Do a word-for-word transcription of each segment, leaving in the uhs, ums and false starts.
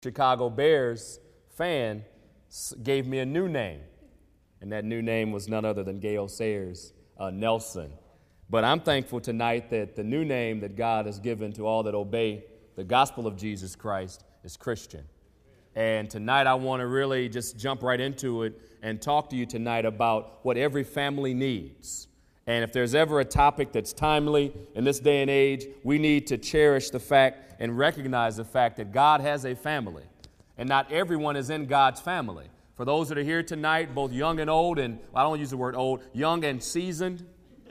Chicago Bears fan gave me a new name, and that new name was none other than Gale Sayers uh, Nelson. But I'm thankful tonight that the new name that God has given to all that obey the gospel of Jesus Christ is Christian. And tonight I want to really just jump right into it and talk to you tonight about what every family needs. And if there's ever a topic that's timely in this day and age, we need to cherish the fact and recognize the fact that God has a family, and not everyone is in God's family. For those that are here tonight, both young and old, and I don't use the word old, young and seasoned,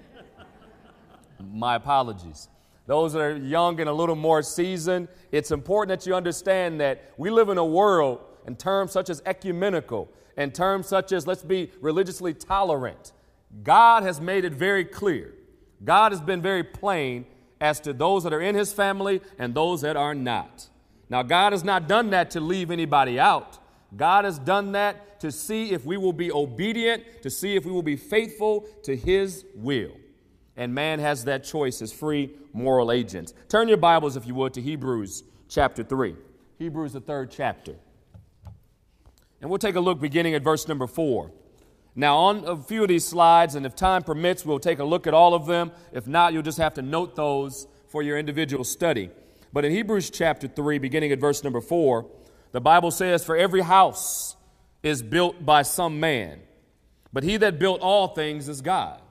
my apologies. Those that are young and a little more seasoned, it's important that you understand that we live in a world in terms such as ecumenical, in terms such as let's be religiously tolerant. God has made it very clear. God has been very plain as to those that are in his family and those that are not. Now, God has not done that to leave anybody out. God has done that to see if we will be obedient, to see if we will be faithful to his will. And man has that choice as free moral agents. Turn your Bibles, if you would, to Hebrews chapter three. Hebrews, the third chapter. And we'll take a look beginning at verse number four. Now, on a few of these slides, and if time permits, we'll take a look at all of them. If not, you'll just have to note those for your individual study. But in Hebrews chapter three, beginning at verse number four, the Bible says, "For every house is built by some man, but he that built all things is God."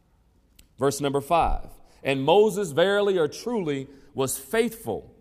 Verse number five, "And Moses verily or truly was faithful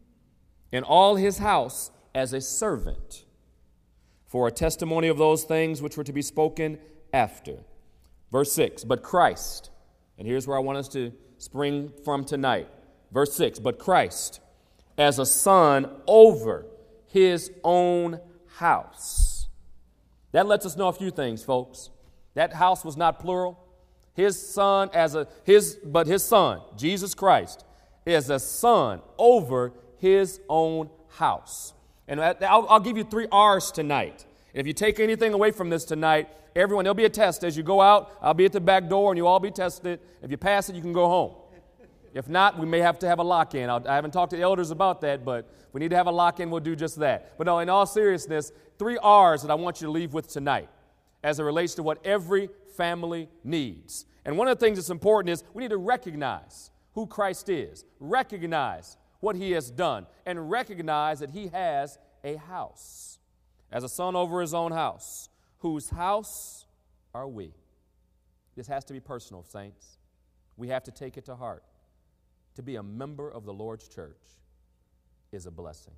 in all his house as a servant, for a testimony of those things which were to be spoken after." Verse six, "But Christ," and here's where I want us to spring from tonight. Verse six, "But Christ as a son over his own house." That lets us know a few things, folks. That house was not plural. His son as a, his, but his son, Jesus Christ, is a son over his own house. And I'll, I'll give you three R's tonight. And if you take anything away from this tonight, everyone, there'll be a test as you go out. I'll be at the back door and you'll all be tested. If you pass it, you can go home. If not, we may have to have a lock-in. I'll, I haven't talked to the elders about that, but if we need to have a lock-in, we'll do just that. But no, in all seriousness, three R's that I want you to leave with tonight as it relates to what every family needs. And one of the things that's important is we need to recognize who Christ is, recognize what he has done, and recognize that he has a house. As a son over his own house, whose house are we? This has to be personal, saints. We have to take it to heart. To be a member of the Lord's church is a blessing.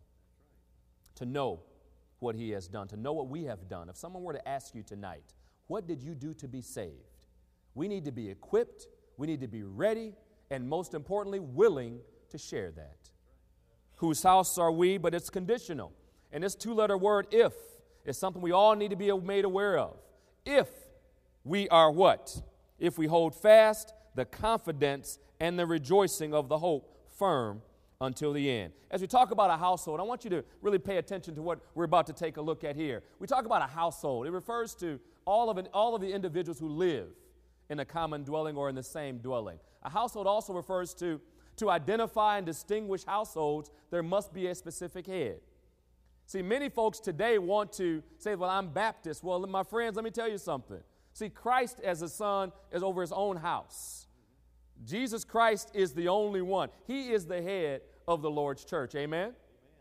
To know what he has done, to know what we have done. If someone were to ask you tonight, what did you do to be saved? We need to be equipped, we need to be ready, and most importantly, willing to share that. Whose house are we? But it's conditional. And this two-letter word, if, is something we all need to be made aware of. If we are what? If we hold fast the confidence and the rejoicing of the hope firm until the end. As we talk about a household, I want you to really pay attention to what we're about to take a look at here. We talk about a household. It refers to all of, it, all of the individuals who live in a common dwelling or in the same dwelling. A household also refers to, to identify and distinguish households, there must be a specific head. See, many folks today want to say, well, I'm Baptist. Well, my friends, let me tell you something. See, Christ as a son is over his own house. Jesus Christ is the only one. He is the head of the Lord's church. Amen? Amen.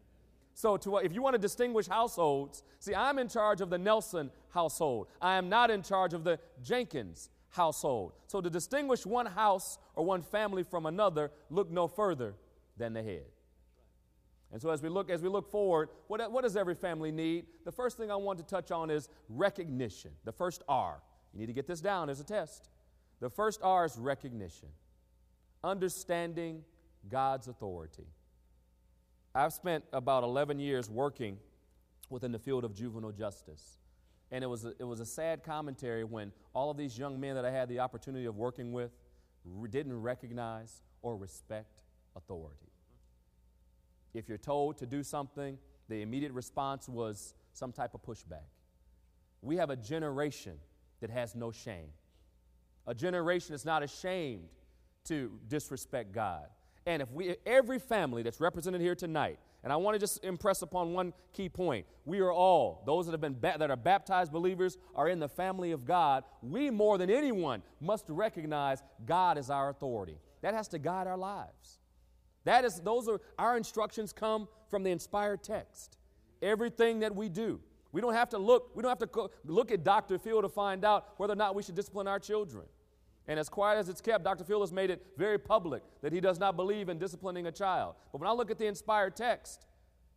So to, if you want to distinguish households, see, I'm in charge of the Nelson household. I am not in charge of the Jenkins household. So to distinguish one house or one family from another, look no further than the head. And so as we look as we look forward, what, what does every family need? The first thing I want to touch on is recognition. The first R. You need to get this down as a test. The first R is recognition. Understanding God's authority. I've spent about eleven years working within the field of juvenile justice. And it was a, it was a sad commentary when all of these young men that I had the opportunity of working with re- didn't recognize or respect authority. If you're told to do something, the immediate response was some type of pushback. We have a generation that has no shame. A generation that's not ashamed to disrespect God. And if we, every family that's represented here tonight, And I want to just impress upon one key point. We are all, those that have been ba- that are baptized believers, are in the family of God. We, more than anyone, must recognize God as our authority. That has to guide our lives. That is, those are our instructions come from the inspired text. Everything that we do. We don't have to look, we don't have to co- look at Doctor Phil to find out whether or not we should discipline our children. And as quiet as it's kept, Doctor Phil has made it very public that he does not believe in disciplining a child. But when I look at the inspired text,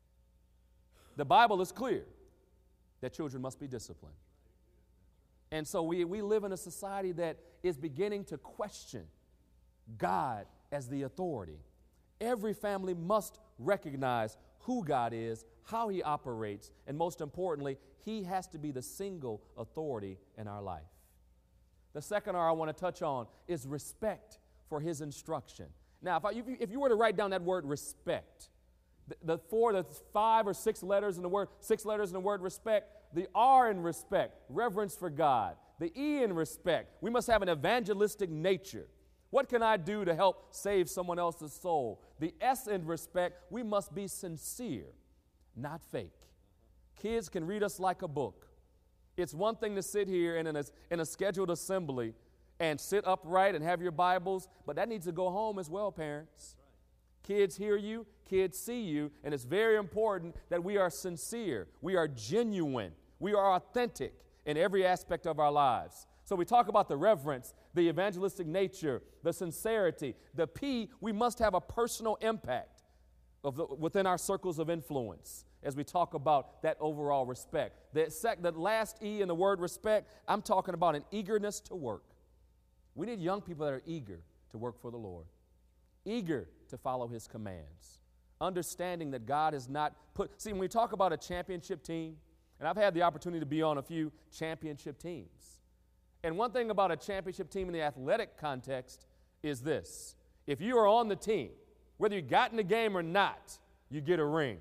the Bible is clear that children must be disciplined. And so we, we live in a society that is beginning to question God as the authority. Every family must recognize who God is, how He operates, and most importantly, He has to be the single authority in our life. The second R I want to touch on is respect for His instruction. Now, if, I, if, you, if you were to write down that word respect, the, the four, the five or six letters in the word, six letters in the word respect, the R in respect, reverence for God. The E in respect, we must have an evangelistic nature. What can I do to help save someone else's soul? The S in respect, we must be sincere, not fake. Kids can read us like a book. It's one thing to sit here in, a, in a scheduled assembly and sit upright and have your Bibles, but that needs to go home as well, parents. Kids hear you, kids see you, and it's very important that we are sincere, we are genuine, we are authentic in every aspect of our lives. So we talk about the reverence, the evangelistic nature, the sincerity. The P, we must have a personal impact of the, within our circles of influence as we talk about that overall respect. The, sec, the last E in the word respect, I'm talking about an eagerness to work. We need young people that are eager to work for the Lord, eager to follow His commands, understanding that God has not put, see, when we talk about a championship team, and I've had the opportunity to be on a few championship teams, and one thing about a championship team in the athletic context is this. If you are on the team, whether you got in the game or not, you get a ring.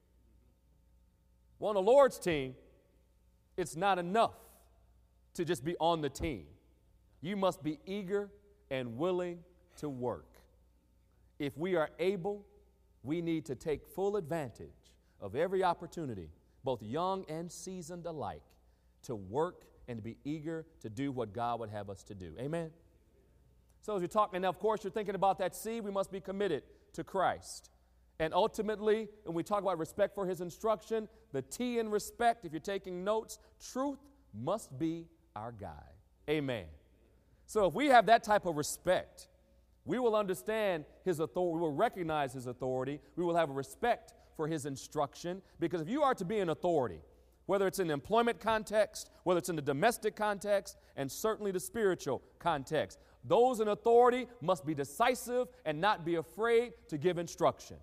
Well, on the Lord's team, it's not enough to just be on the team. You must be eager and willing to work. If we are able, we need to take full advantage of every opportunity, both young and seasoned alike, to work and to be eager to do what God would have us to do. Amen? So as you're talking, now of course you're thinking about that C, we must be committed to Christ. And ultimately, when we talk about respect for His instruction, the T in respect, if you're taking notes, truth must be our guide. Amen. So if we have that type of respect, we will understand His authority, we will recognize His authority, we will have a respect for His instruction, because if you are to be an authority, whether it's in the employment context, whether it's in the domestic context, and certainly the spiritual context, those in authority must be decisive and not be afraid to give instruction.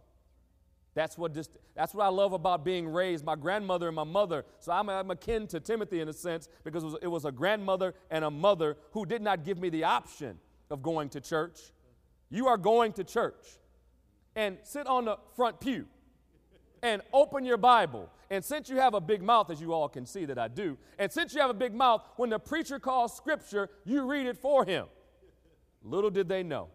That's what, this, that's what I love about being raised. My grandmother and my mother, so I'm, I'm akin to Timothy in a sense, because it was, it was a grandmother and a mother who did not give me the option of going to church. You are going to church, and sit on the front pew and open your Bible. And since you have a big mouth, as you all can see that I do, and since you have a big mouth, when the preacher calls scripture, you read it for him. Little did they know.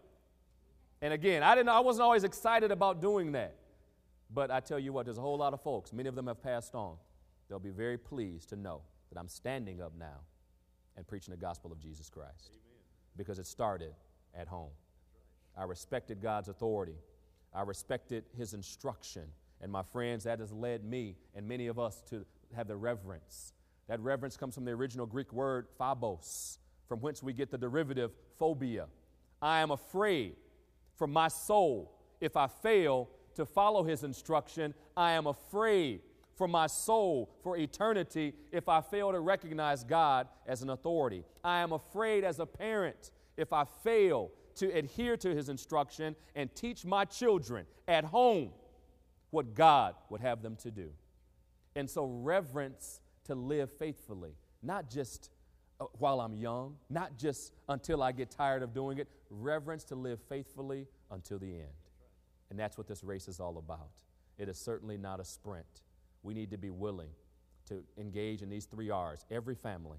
And again, I didn't. I wasn't always excited about doing that. But I tell you what, there's a whole lot of folks, many of them have passed on. They'll be very pleased to know that I'm standing up now and preaching the gospel of Jesus Christ. Amen. Because it started at home. Right. I respected God's authority. I respected His instruction. And my friends, that has led me and many of us to have the reverence. That reverence comes from the original Greek word phobos, from whence we get the derivative phobia. I am afraid for my soul if I fail to follow His instruction. I am afraid for my soul for eternity if I fail to recognize God as an authority. I am afraid as a parent if I fail to adhere to His instruction and teach my children at home what God would have them to do. And so reverence to live faithfully, not just uh, while I'm young, not just until I get tired of doing it, reverence to live faithfully until the end. And that's what this race is all about. It is certainly not a sprint. We need to be willing to engage in these three R's. Every family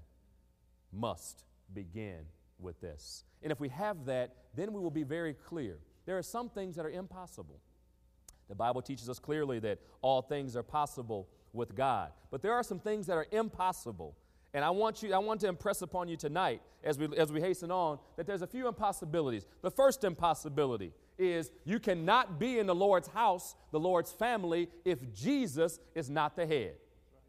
must begin with this. And if we have that, then we will be very clear. There are some things that are impossible. The Bible teaches us clearly that all things are possible with God. But there are some things that are impossible. And I want you, I want to impress upon you tonight as we, as we hasten on that there's a few impossibilities. The first impossibility is you cannot be in the Lord's house, the Lord's family, if Jesus is not the head.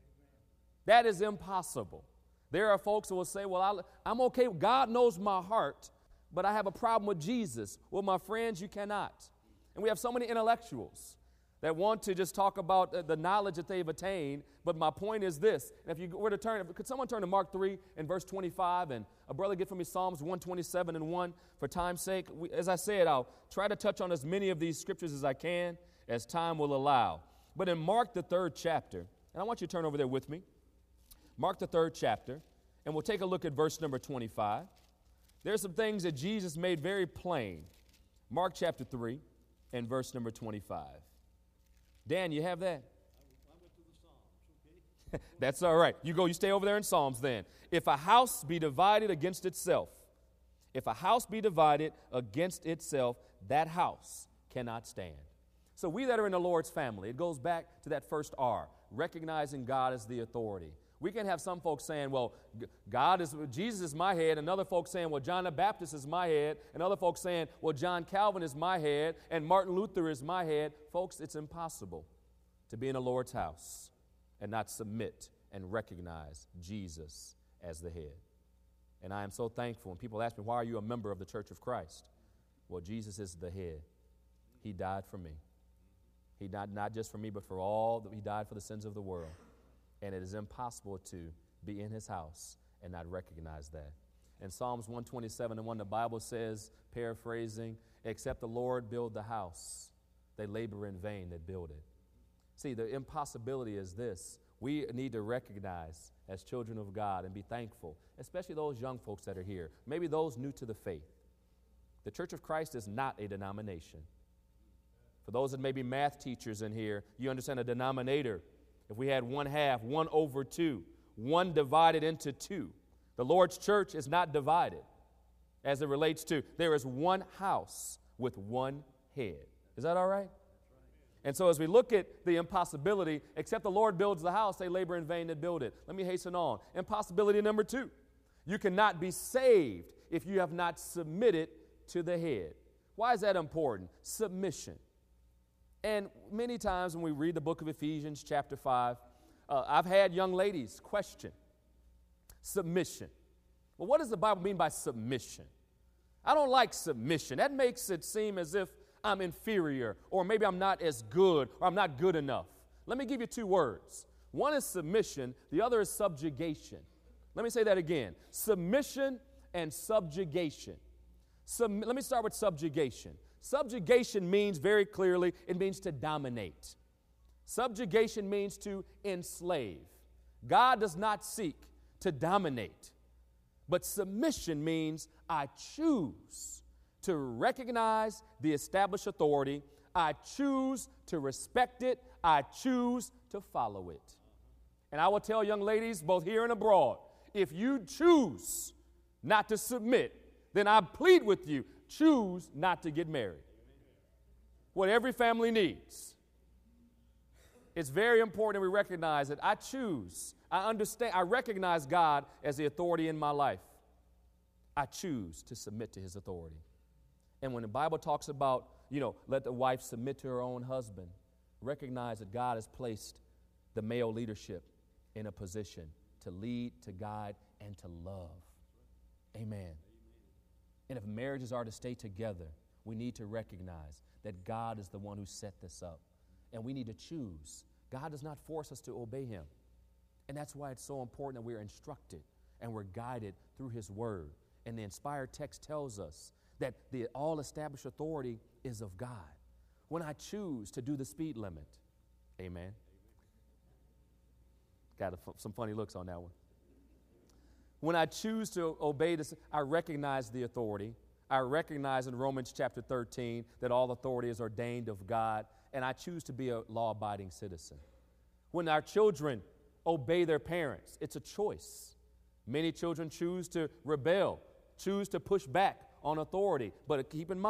That is impossible. There are folks who will say, well, I'll, I'm okay. God knows my heart, but I have a problem with Jesus. Well, my friends, you cannot. And we have so many intellectuals that want to just talk about the knowledge that they've attained. But my point is this. And if you were to turn, could someone turn to Mark three and verse twenty-five? And a brother get for me Psalms one twenty-seven and one for time's sake. We, as I said, I'll try to touch on as many of these scriptures as I can as time will allow. But in Mark, the third chapter, and I want you to turn over there with me. Mark, the third chapter, and we'll take a look at verse number twenty-five. There's some things that Jesus made very plain. Mark chapter three and verse number twenty-five. Dan, you have that? I went to the Psalms, okay? That's all right. You go, you stay over there in Psalms then. If a house be divided against itself, if a house be divided against itself, that house cannot stand. So we that are in the Lord's family, it goes back to that first R, recognizing God as the authority. We can have some folks saying, well, God is, Jesus is my head, and other folks saying, well, John the Baptist is my head, and other folks saying, well, John Calvin is my head, and Martin Luther is my head. Folks, it's impossible to be in the Lord's house and not submit and recognize Jesus as the head. And I am so thankful when people ask me, why are you a member of the Church of Christ? Well, Jesus is the head. He died for me. He died not just for me, but for all. He died for the sins of the world. And it is impossible to be in his house and not recognize that. In Psalms one twenty-seven and one, the Bible says, paraphrasing, except the Lord build the house, they labor in vain that build it. See, the impossibility is this. We need to recognize as children of God and be thankful, especially those young folks that are here, maybe those new to the faith. The Church of Christ is not a denomination. For those that may be math teachers in here, you understand a denominator. If we had one half, one over two, one divided into two. The Lord's church is not divided as it relates to, there is one house with one head. Is that all right? And so as we look at the impossibility, except the Lord builds the house, they labor in vain that build it. Let me hasten on. Impossibility number two. You cannot be saved if you have not submitted to the head. Why is that important? Submission. And many times when we read the book of Ephesians chapter five, uh, I've had young ladies question submission. Well, what does the Bible mean by submission? I don't like submission. That makes it seem as if I'm inferior, or maybe I'm not as good, or I'm not good enough. Let me give you two words. One is submission, the other is subjugation. Let me say that again. Submission and subjugation. Sub- let me start with subjugation. Subjugation means very clearly, it means to dominate. Subjugation means to enslave. God does not seek to dominate, but submission means I choose to recognize the established authority. I choose to respect it. I choose to follow it. And I will tell young ladies, both here and abroad, if you choose not to submit, then I plead with you, choose not to get married. What every family needs. It's very important that we recognize that I choose, I understand, I recognize God as the authority in my life. I choose to submit to his authority. And when the Bible talks about, you know, let the wife submit to her own husband, recognize that God has placed the male leadership in a position to lead, to guide, and to love. Amen. And if marriages are to stay together, we need to recognize that God is the one who set this up. And we need to choose. God does not force us to obey him. And that's why it's so important that we're instructed and we're guided through his word. And the inspired text tells us that the all-established authority is of God. When I choose to do the speed limit, amen. Got a, some funny looks on that one. When I choose to obey this, I recognize the authority. I recognize in Romans chapter thirteen that all authority is ordained of God, and I choose to be a law-abiding citizen. When our children obey their parents, it's a choice. Many children choose to rebel, choose to push back on authority. But keep in mind,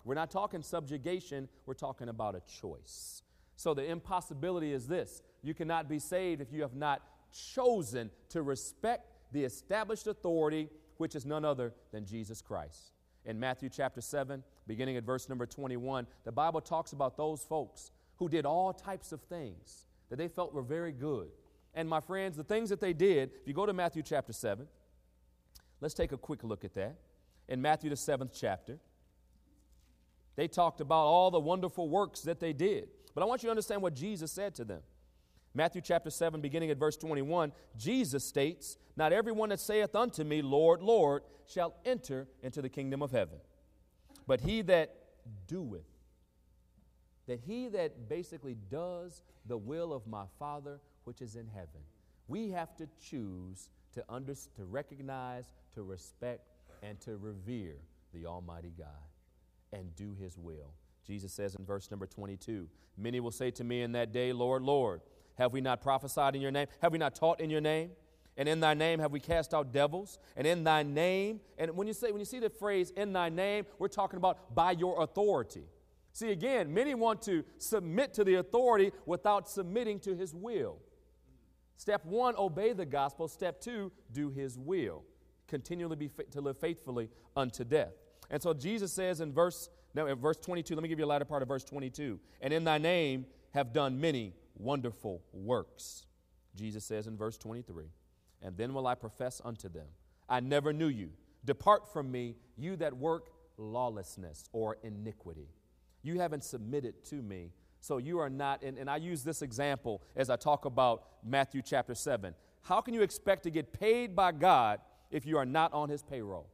We're not talking subjugation, we're talking about a choice. So the impossibility is this: you cannot be saved if you have not chosen to respect the established authority, which is none other than Jesus Christ. In Matthew chapter seven, beginning at verse number twenty-one, the Bible talks about those folks who did all types of things that they felt were very good. And my friends, the things that they did, if you go to Matthew chapter seven, let's take a quick look at that. In Matthew the seventh chapter, they talked about all the wonderful works that they did. But I want you to understand what Jesus said to them. Matthew chapter seven, beginning at verse twenty-one, Jesus states, "Not everyone that saith unto me, Lord, Lord, shall enter into the kingdom of heaven, but he that doeth," that he that basically does the will of my Father which is in heaven. We have to choose to under, to recognize, to respect, and to revere the Almighty God and do his will. Jesus says in verse number twenty-two, "Many will say to me in that day, Lord, Lord, have we not prophesied in your name? Have we not taught in your name? And in thy name have we cast out devils? And in thy name," and when you say, when you see the phrase "in thy name," we're talking about by your authority. See, again, many want to submit to the authority without submitting to his will. Step one, obey the gospel. Step two, do his will. Continually be fa- to live faithfully unto death. And so Jesus says in verse, no, in verse twenty-two, let me give you a latter part of verse twenty-two. "And in thy name have done many wonderful works." Jesus says in verse twenty-three, "And then will I profess unto them, I never knew you. Depart from me, you that work lawlessness," or iniquity. You haven't submitted to me. So you are not, and, and I use this example as I talk about Matthew chapter seven. How can you expect to get paid by God if you are not on his payroll?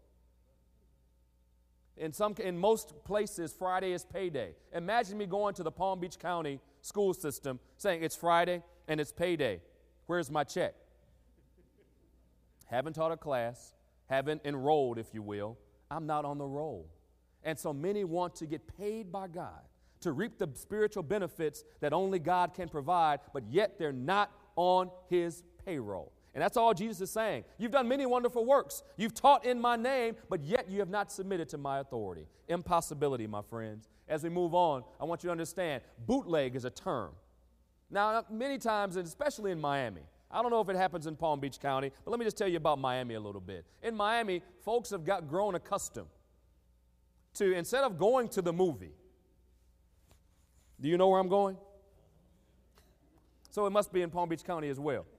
In some, in most places, Friday is payday. Imagine me going to the Palm Beach County school system saying, "It's Friday and it's payday. Where's my check?" Haven't taught a class, haven't enrolled, if you will. I'm not on the roll. And so many want to get paid by God to reap the spiritual benefits that only God can provide, but yet they're not on his payroll. And that's all Jesus is saying. You've done many wonderful works. You've taught in my name, but yet you have not submitted to my authority. Impossibility, my friends. As we move on, I want you to understand, bootleg is a term. Now, many times, and especially in Miami, I don't know if it happens in Palm Beach County, but let me just tell you about Miami a little bit. In Miami, folks have got grown accustomed to, instead of going to the movie, do you know where I'm going? So it must be in Palm Beach County as well.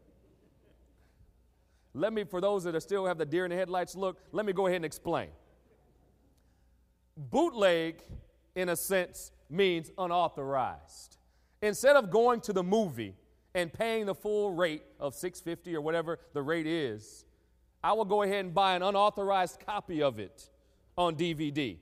Let me, for those that are still have the deer in the headlights look, let me go ahead and explain. Bootleg, in a sense, means unauthorized. Instead of going to the movie and paying the full rate of six dollars and fifty cents or whatever the rate is, I will go ahead and buy an unauthorized copy of it on D V D.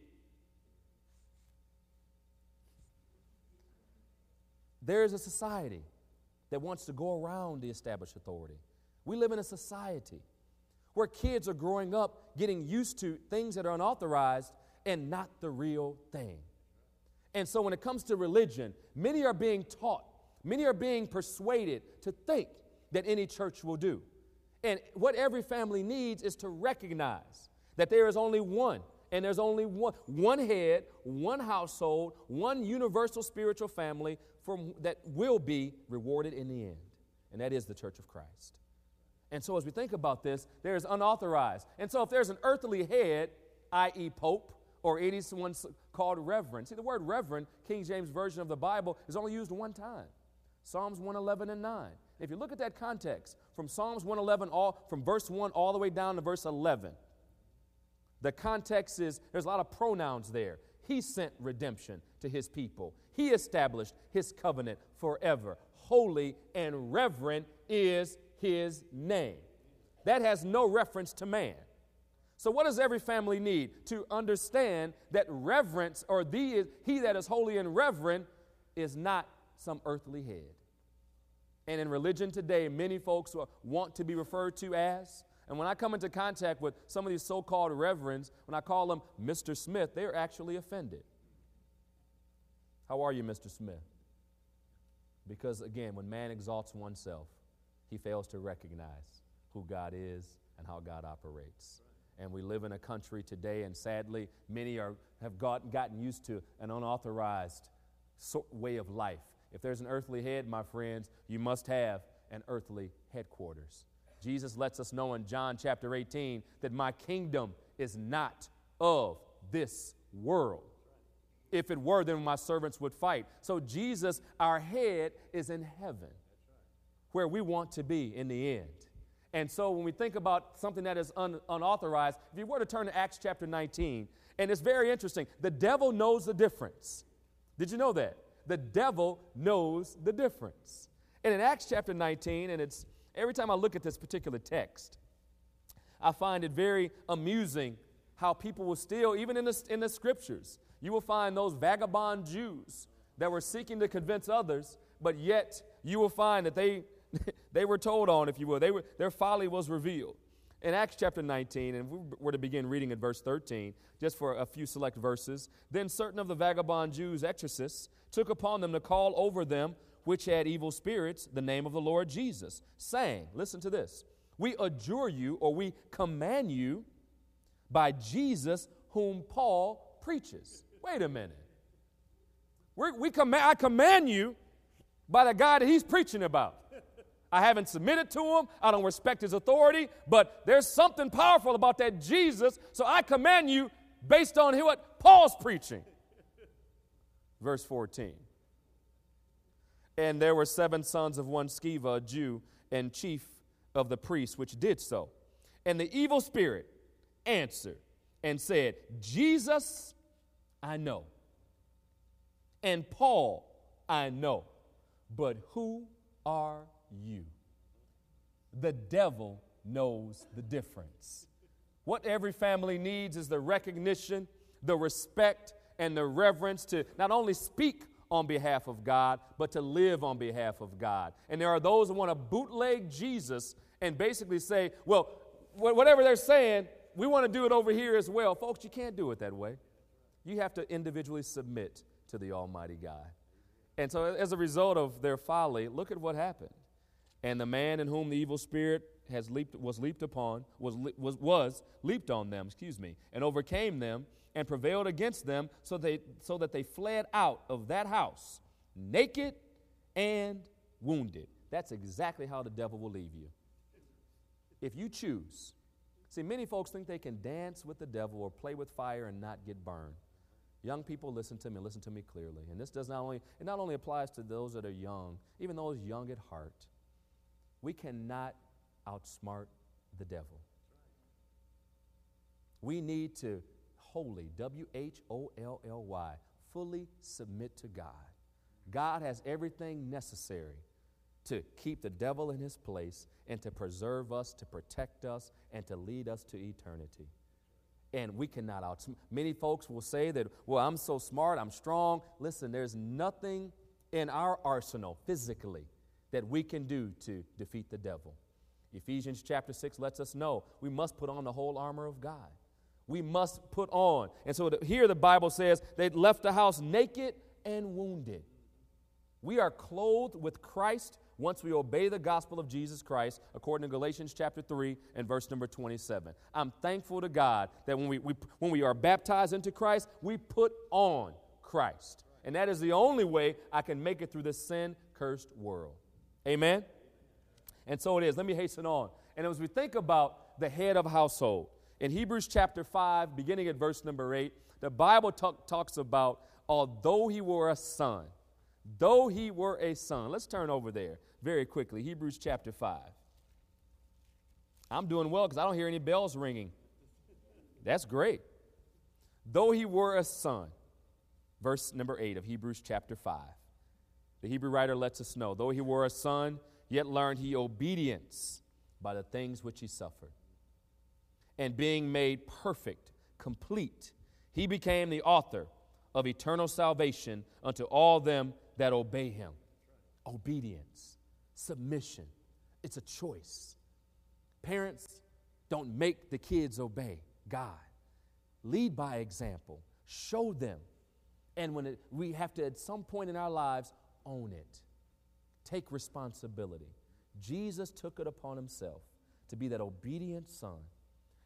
There is a society that wants to go around the established authority. We live in a society where kids are growing up getting used to things that are unauthorized and not the real thing. And so when it comes to religion, many are being taught, many are being persuaded to think that any church will do. And what every family needs is to recognize that there is only one, and there's only one, one head, one household, one universal spiritual family from, that will be rewarded in the end, and that is the Church of Christ. And so as we think about this, there is unauthorized. And so if there's an earthly head, that is Pope, or anyone called reverend. See, the word reverend, King James Version of the Bible, is only used one time. Psalms one eleven and nine. If you look at that context, from Psalms one eleven, all, from verse one all the way down to verse eleven, the context is, there's a lot of pronouns there. He sent redemption to his people. He established his covenant forever. Holy and reverend is his name. That has no reference to man. So what does every family need? To understand that reverence, or the, he that is holy and reverend, is not some earthly head. And in religion today, many folks want to be referred to as, and when I come into contact with some of these so-called reverends, when I call them Mister Smith, they're actually offended. How are you, Mister Smith? Because again, when man exalts oneself, he fails to recognize who God is and how God operates. And we live in a country today, and sadly, many are, have got, gotten used to an unauthorized so, way of life. If there's an earthly head, my friends, you must have an earthly headquarters. Jesus lets us know in John chapter eighteen that my kingdom is not of this world. If it were, then my servants would fight. So Jesus, our head, is in heaven, where we want to be in the end. And so when we think about something that is un- unauthorized, if you were to turn to Acts chapter nineteen, and it's very interesting, the devil knows the difference. Did you know that? The devil knows the difference. And in Acts chapter nineteen, and it's every time I look at this particular text, I find it very amusing how people will still, even in the, in the scriptures, you will find those vagabond Jews that were seeking to convince others, but yet you will find that they they were told on, if you will. They were, their folly was revealed. In Acts chapter nineteen, and if we were to begin reading at verse thirteen, just for a few select verses, then certain of the vagabond Jews, exorcists, took upon them to call over them which had evil spirits the name of the Lord Jesus, saying, listen to this, we adjure you, or we command you by Jesus whom Paul preaches. Wait a minute. We're, we comm- I command you by the guy that he's preaching about. I haven't submitted to him. I don't respect his authority, but there's something powerful about that Jesus, so I command you based on what Paul's preaching. Verse fourteen. And there were seven sons of one Sceva, a Jew, and chief of the priests, which did so. And the evil spirit answered and said, Jesus, I know, and Paul, I know, but who are you? The devil knows the difference. What every family needs is the recognition, the respect, and the reverence to not only speak on behalf of God, but to live on behalf of God. And there are those who want to bootleg Jesus and basically say, well, wh- whatever they're saying, we want to do it over here as well. Folks, you can't do it that way. You have to individually submit to the Almighty God. And so as a result of their folly, look at what happened. And the man in whom the evil spirit has leaped, was leaped upon, was, was, was leaped on them, excuse me, and overcame them and prevailed against them so, they, so that they fled out of that house naked and wounded. That's exactly how the devil will leave you. If you choose. See, many folks think they can dance with the devil or play with fire and not get burned. Young people, listen to me, listen to me clearly. And this does not only, it not only applies to those that are young, even those young at heart. We cannot outsmart the devil. We need to wholly, W H O L L Y, fully submit to God. God has everything necessary to keep the devil in his place and to preserve us, to protect us, and to lead us to eternity. And we cannot outsmart. Many folks will say that, well, I'm so smart, I'm strong. Listen, there's nothing in our arsenal physically that we can do to defeat the devil. Ephesians chapter six lets us know we must put on the whole armor of God. We must put on. And so the, here the Bible says they left the house naked and wounded. We are clothed with Christ once we obey the gospel of Jesus Christ, according to Galatians chapter three and verse number twenty-seven. I'm thankful to God that when we, we when we are baptized into Christ, we put on Christ. And that is the only way I can make it through this sin-cursed world. Amen? And so it is. Let me hasten on. And as we think about the head of a household, in Hebrews chapter five, beginning at verse number eight, the Bible talk, talks about, although he were a son, though he were a son. Let's turn over there very quickly. Hebrews chapter five. I'm doing well because I don't hear any bells ringing. That's great. Though he were a son, verse number eight of Hebrews chapter five. The Hebrew writer lets us know, though he were a son, yet learned he obedience by the things which he suffered. And being made perfect, complete, he became the author of eternal salvation unto all them that obey him. Obedience, submission, it's a choice. Parents, don't make the kids obey God. Lead by example. Show them. And when it, we have to, at some point in our lives, own it. Take responsibility. Jesus took it upon himself to be that obedient son.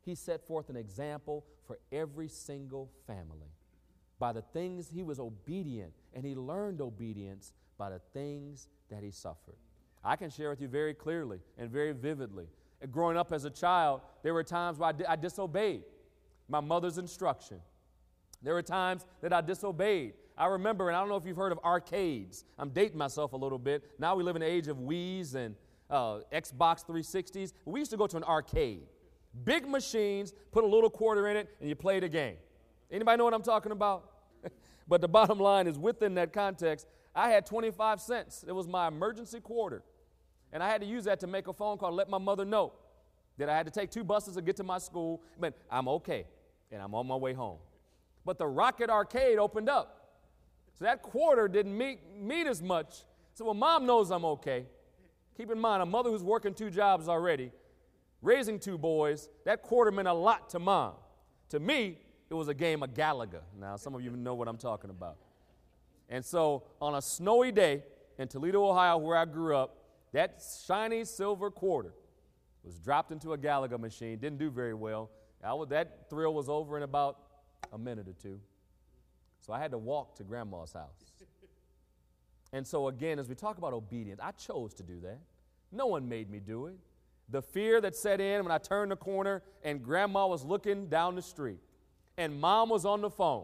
He set forth an example for every single family. By the things he was obedient, and he learned obedience by the things that he suffered. I can share with you very clearly and very vividly. Growing up as a child, there were times where I, di- I disobeyed my mother's instruction. There were times that I disobeyed. I remember, and I don't know if you've heard of arcades. I'm dating myself a little bit. Now we live in the age of Wii's and uh, Xbox three sixties. We used to go to an arcade. Big machines, put a little quarter in it, and you play the game. Anybody know what I'm talking about? But the bottom line is, within that context, I had twenty-five cents. It was my emergency quarter. And I had to use that to make a phone call to let my mother know that I had to take two buses to get to my school, but I'm okay, and I'm on my way home. But the Rocket Arcade opened up. So that quarter didn't meet, meet as much. So, well, Mom knows I'm okay. Keep in mind, a mother who's working two jobs already, raising two boys, that quarter meant a lot to Mom. To me, it was a game of Galaga. Now, some of you know what I'm talking about. And so on a snowy day in Toledo, Ohio, where I grew up, that shiny silver quarter was dropped into a Galaga machine. Didn't do very well. I was, that thrill was over in about a minute or two. So I had to walk to Grandma's house. And so again, as we talk about obedience, I chose to do that. No one made me do it. The fear that set in when I turned the corner and Grandma was looking down the street and Mom was on the phone.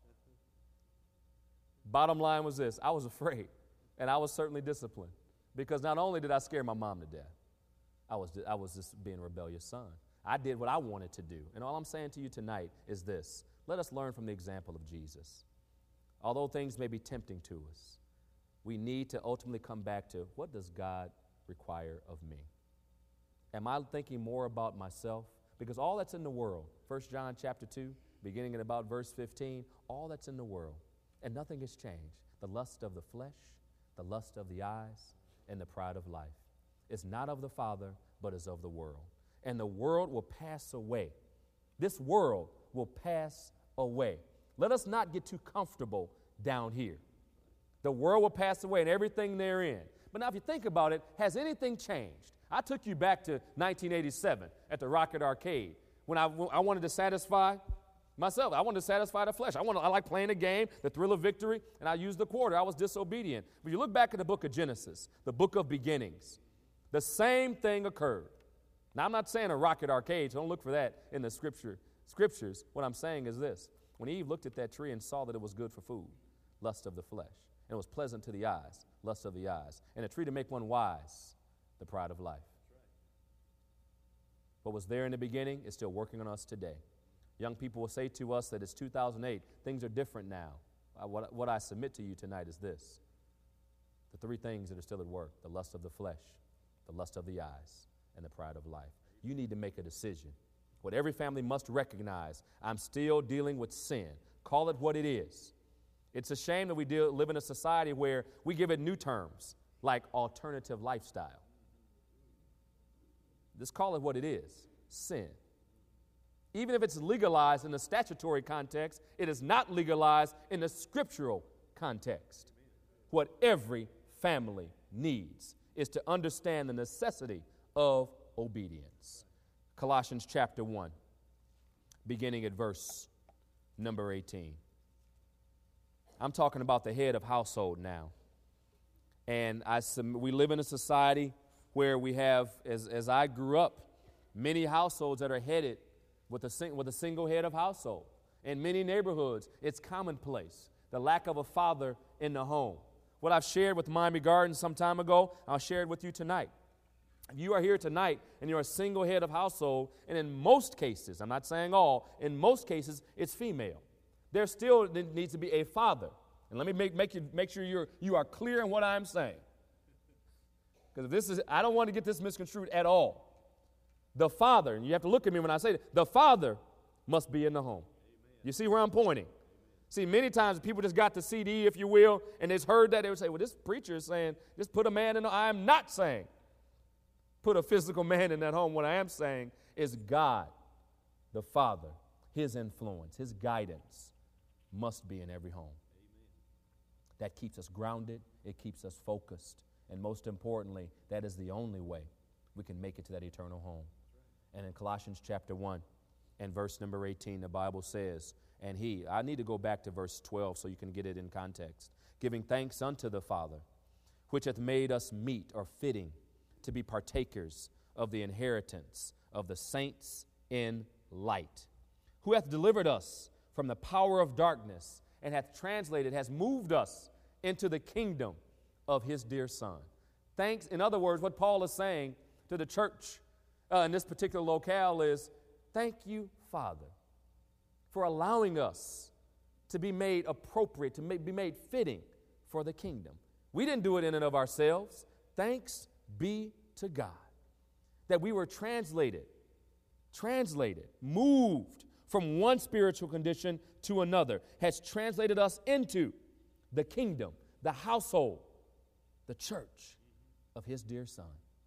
Bottom line was this: I was afraid, and I was certainly disciplined, because not only did I scare my mom to death, I was, I was just being a rebellious son. I did what I wanted to do. And all I'm saying to you tonight is this: let us learn from the example of Jesus. Although things may be tempting to us, we need to ultimately come back to, what does God require of me? Am I thinking more about myself? Because all that's in the world, First John chapter two, beginning at about verse fifteen, all that's in the world, and nothing has changed. The lust of the flesh, the lust of the eyes, and the pride of life is not of the Father, but is of the world. And the world will pass away. This world will pass away. Let us not get too comfortable down here. The world will pass away and everything therein. But now if you think about it, has anything changed? I took you back to nineteen eighty-seven at the Rocket Arcade when I, I wanted to satisfy myself. I wanted to satisfy the flesh. I, wanted, I like playing a game, the thrill of victory, and I used the quarter. I was disobedient. When you look back at the book of Genesis, the book of beginnings, the same thing occurred. Now, I'm not saying a Rocket Arcade, so don't look for that in the scripture, scriptures. What I'm saying is this: when Eve looked at that tree and saw that it was good for food, lust of the flesh, and it was pleasant to the eyes, lust of the eyes, and a tree to make one wise, the pride of life. What was there in the beginning is still working on us today. Young people will say to us that it's two thousand eight, things are different now. Uh, what, what I submit to you tonight is this: the three things that are still at work: the lust of the flesh, the lust of the eyes, and the pride of life. You need to make a decision. What every family must recognize: I'm still dealing with sin. Call it what it is. It's a shame that we deal, live in a society where we give it new terms like alternative lifestyle. Just call it what it is: sin. Even if it's legalized in the statutory context, it is not legalized in the scriptural context. What every family needs is to understand the necessity of obedience. Colossians chapter one, beginning at verse number eighteen. I'm talking about the head of household now. And I, we live in a society where we have, as, as I grew up, many households that are headed with a, with a single head of household. In many neighborhoods, it's commonplace, the lack of a father in the home. What I've shared with Miami Gardens some time ago, I'll share it with you tonight. If you are here tonight and you're a single head of household, and in most cases, I'm not saying all, in most cases, it's female, there still needs to be a father. And let me make, make, you, make sure you're, you are clear in what I'm saying. Because if this is, I don't want to get this misconstrued at all. The father, and you have to look at me when I say that, the father must be in the home. Amen. You see where I'm pointing? See, many times people just got the C D, if you will, and they've heard that, they would say, well, this preacher is saying, just put a man in the home. I am not saying put a physical man in that home. What I am saying is God, the Father, his influence, his guidance must be in every home. Amen. That keeps us grounded. It keeps us focused. And most importantly, that is the only way we can make it to that eternal home. And in Colossians chapter one, And verse number eighteen, the Bible says, and he, I need to go back to verse twelve so you can get it in context. Giving thanks unto the Father, which hath made us meet or fitting to be partakers of the inheritance of the saints in light, who hath delivered us from the power of darkness and hath translated, has moved us into the kingdom of his dear Son. Thanks, in other words, what Paul is saying to the church uh, in this particular locale is, thank you, Father, for allowing us to be made appropriate, to make, be made fitting for the kingdom. We didn't do it in and of ourselves. Thanks be to God that we were translated, translated, moved from one spiritual condition to another, has translated us into the kingdom, the household, the church of his dear Son.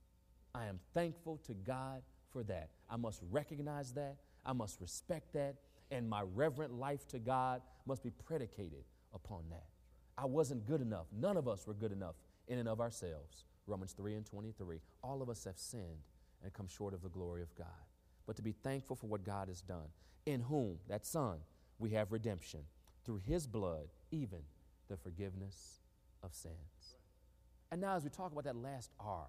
I am thankful to God for that. I must recognize that. I must respect that. And my reverent life to God must be predicated upon that. I wasn't good enough. None of us were good enough in and of ourselves. Romans three and twenty-three. All of us have sinned and come short of the glory of God. But to be thankful for what God has done, in whom, that Son, we have redemption, through his blood, even the forgiveness of sins. And now as we talk about that last R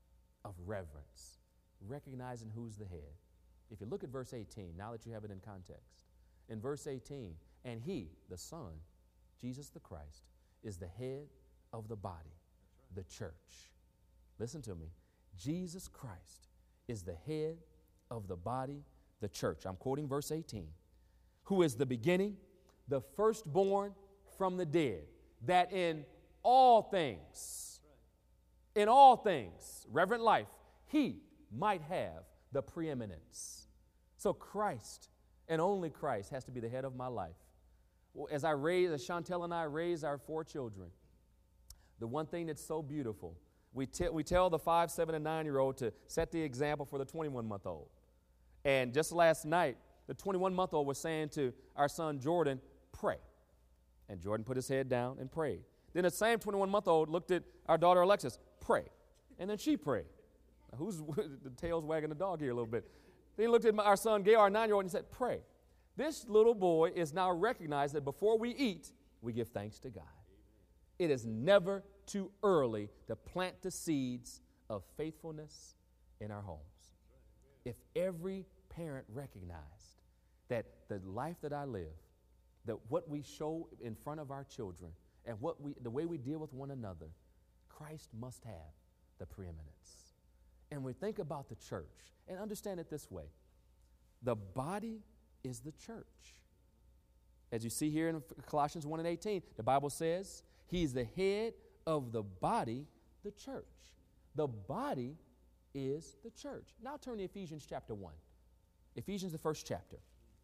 of reverence, recognizing who's the head. If you look at verse eighteen, now that you have it in context, in verse eighteen, and he, the Son, Jesus the Christ, is the head of the body, the church. Listen to me. Jesus Christ is the head of the body, the church. I'm quoting verse eighteen. Who is the beginning, the firstborn from the dead, that in all things, in all things, reverent life, he might have the preeminence. So Christ, and only Christ, has to be the head of my life. As I raise, as Chantel and I raise our four children, the one thing that's so beautiful, we, te- we tell the five, seven, and nine-year-old to set the example for the twenty-one-month-old. And just last night, the twenty-one-month-old was saying to our son Jordan, pray. And Jordan put his head down and prayed. Then the same twenty-one-month-old looked at our daughter Alexis, pray. And then she prayed. Now, who's the tail's wagging the dog here a little bit? Then he looked at my, our son Gail, our nine-year-old, and said, pray. This little boy is now recognized that before we eat, we give thanks to God. It is never too early to plant the seeds of faithfulness in our homes. If every parent recognized that the life that I live, that what we show in front of our children, and what we, the way we deal with one another, Christ must have the preeminence. And we think about the church, and understand it this way. The body is the church. As you see here in Colossians one and eighteen, the Bible says, he's the head of the body, the church. The body is the church. Now turn to Ephesians chapter one. Ephesians, the first chapter.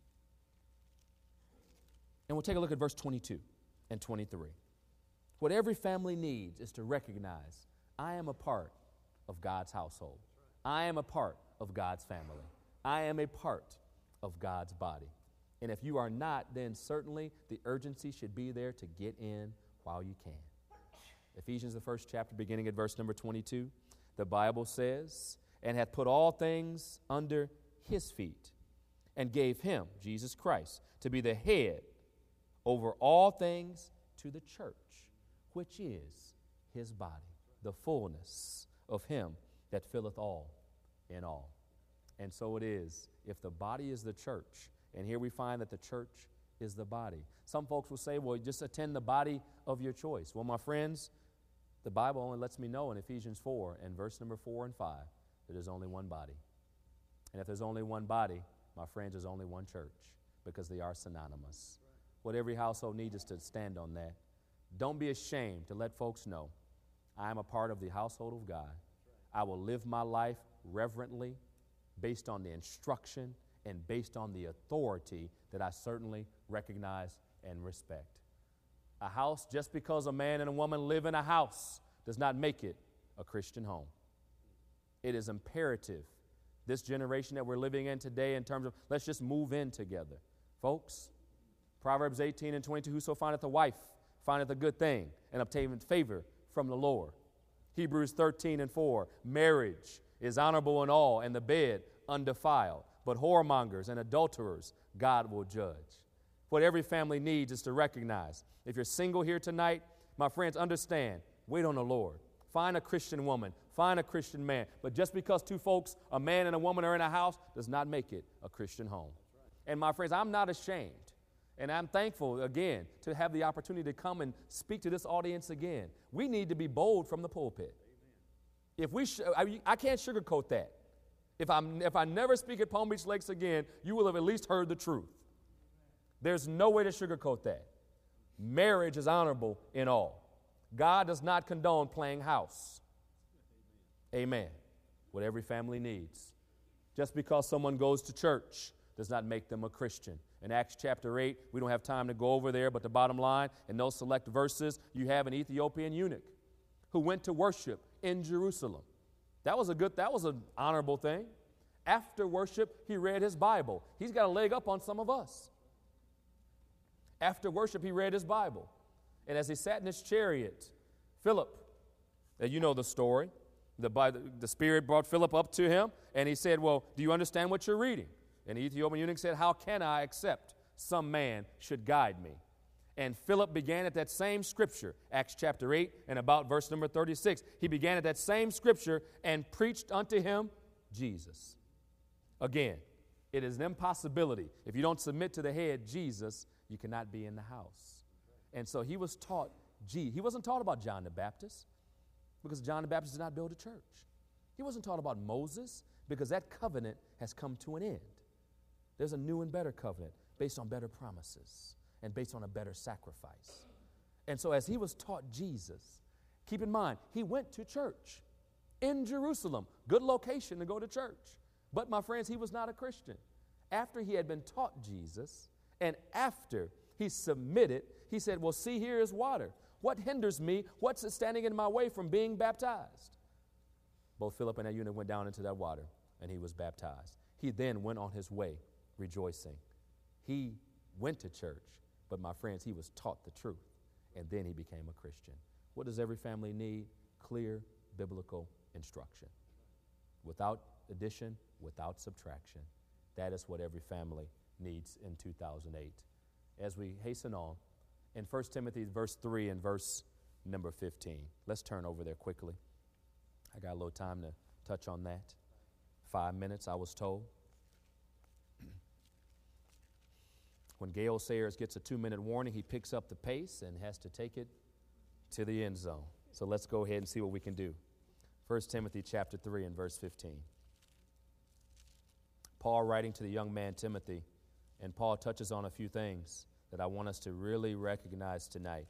And we'll take a look at verse twenty-two and twenty-three. What every family needs is to recognize, I am a part of God's household. I am a part of God's family. I am a part of God's body. And if you are not, then certainly the urgency should be there to get in while you can. Ephesians, the first chapter, beginning at verse number twenty-two, the Bible says, and hath put all things under his feet, and gave him, Jesus Christ, to be the head over all things to the church, which is his body, the fullness of him that filleth all in all. And so it is, if the body is the church, and here we find that the church is the body. Some folks will say, well, just attend the body of your choice. Well, my friends, the Bible only lets me know in Ephesians four and verse number four and five that there's only one body. And if there's only one body, my friends, there's only one church, because they are synonymous. What every household needs is to stand on that. Don't be ashamed to let folks know I am a part of the household of God. I will live my life reverently, based on the instruction and based on the authority that I certainly recognize and respect. A house, just because a man and a woman live in a house, does not make it a Christian home. It is imperative, this generation that we're living in today, in terms of let's just move in together. Folks, Proverbs eighteen and twenty-two, whoso findeth a wife findeth a good thing and obtaineth favor from the Lord. Hebrews thirteen and four, marriage is honorable in all, and the bed undefiled. but whoremongers and adulterers God will judge. What every family needs is to recognize. If you're single here tonight, my friends, understand, wait on the Lord. Find a Christian woman. Find a Christian man. But just because two folks, a man and a woman, are in a house does not make it a Christian home. And my friends, I'm not ashamed. And I'm thankful, again, to have the opportunity to come and speak to this audience again. We need to be bold from the pulpit. If we, sh- I, I can't sugarcoat that. If, I'm, if I never speak at Palm Beach Lakes again, you will have at least heard the truth. There's no way to sugarcoat that. Marriage is honorable in all. God does not condone playing house. Amen. What every family needs. Just because someone goes to church does not make them a Christian. In Acts chapter eight, we don't have time to go over there, but the bottom line, in those select verses, you have an Ethiopian eunuch who went to worship in Jerusalem. That was a good, that was an honorable thing. After worship, he read his Bible. He's got a leg up on some of us. After worship, he read his Bible. And as he sat in his chariot, Philip, and you know the story, the, the Spirit brought Philip up to him, and he said, well, do you understand what you're reading? And the Ethiopian eunuch said, how can I accept some man should guide me? And Philip began at that same scripture, Acts chapter eight, and about verse number thirty-six. He began at that same scripture and preached unto him Jesus. Again, it is an impossibility. If you don't submit to the head, Jesus, you cannot be in the house. And so he was taught, G. He wasn't taught about John the Baptist because John the Baptist did not build a church. He wasn't taught about Moses because that covenant has come to an end. There's a new and better covenant based on better promises and based on a better sacrifice. And so as he was taught Jesus, keep in mind, he went to church in Jerusalem. Good location to go to church. But my friends, he was not a Christian. After he had been taught Jesus and after he submitted, he said, well, see, here is water. What hinders me? What's standing in my way from being baptized? Both Philip and that eunuch went down into that water and he was baptized. He then went on his way rejoicing. He went to church, but my friends, he was taught the truth, and then he became a Christian. What does every family need? Clear biblical instruction. Without addition, without subtraction. That is what every family needs in two thousand eight. As we hasten on, in First Timothy verse three and verse number fifteen. Let's turn over there quickly. I got a little time to touch on that. Five minutes, I was told. When Gale Sayers gets a two-minute warning, he picks up the pace and has to take it to the end zone. So let's go ahead and see what we can do. First Timothy chapter three and verse fifteen. Paul writing to the young man Timothy, and Paul touches on a few things that I want us to really recognize tonight.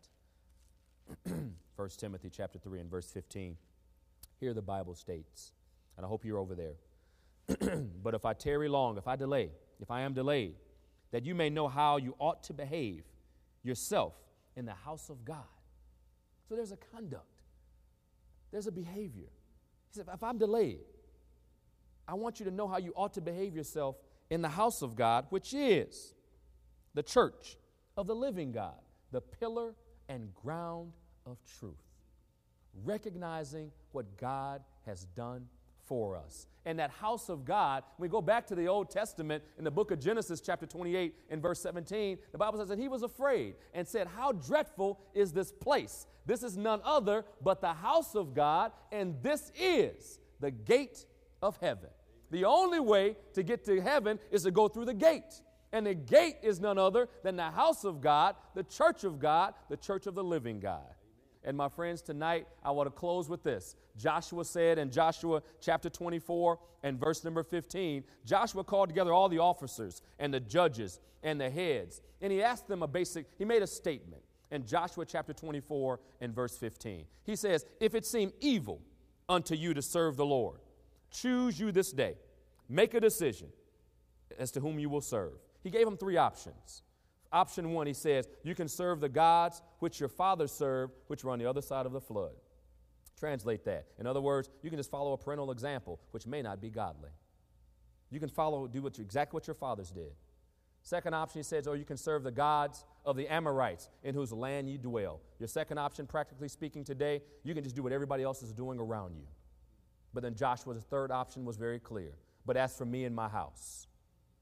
First Timothy chapter three and verse fifteen. Here the Bible states, and I hope you're over there. But if I tarry long, if I delay, if I am delayed, that you may know how you ought to behave yourself in the house of God. So there's a conduct. There's a behavior. He said, if I'm delayed, I want you to know how you ought to behave yourself in the house of God, which is the church of the living God, the pillar and ground of truth. Recognizing what God has done for us. And that house of God, when we go back to the Old Testament in the book of Genesis chapter twenty-eight and verse seventeen, the Bible says that he was afraid and said, how dreadful is this place? This is none other but the house of God, and this is the gate of heaven. The only way to get to heaven is to go through the gate. And the gate is none other than the house of God, the church of God, the church of the living God. And my friends, tonight I want to close with this. Joshua said in Joshua chapter twenty-four and verse number fifteen, Joshua called together all the officers and the judges and the heads. And he asked them a basic, he made a statement in Joshua chapter twenty-four and verse fifteen. He says, if it seem evil unto you to serve the Lord, choose you this day, make a decision as to whom you will serve. He gave them three options. Option one, he says, you can serve the gods which your fathers served, which were on the other side of the flood. Translate that. In other words, you can just follow a parental example, which may not be godly. You can follow, do what you, exactly what your fathers did. Second option, he says, or you can serve the gods of the Amorites in whose land you dwell. Your second option, practically speaking today, you can just do what everybody else is doing around you. But then Joshua's third option was very clear. But as for me and my house,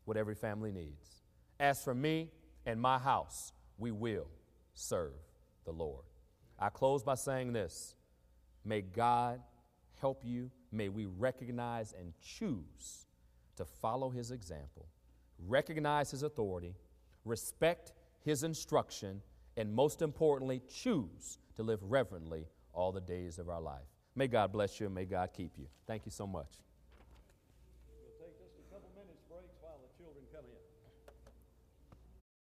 what every family needs. As for me and my house, we will serve the Lord. I close by saying this. May God help you. May we recognize and choose to follow his example, recognize his authority, respect his instruction, and most importantly, choose to live reverently all the days of our life. May God bless you and may God keep you. Thank you so much.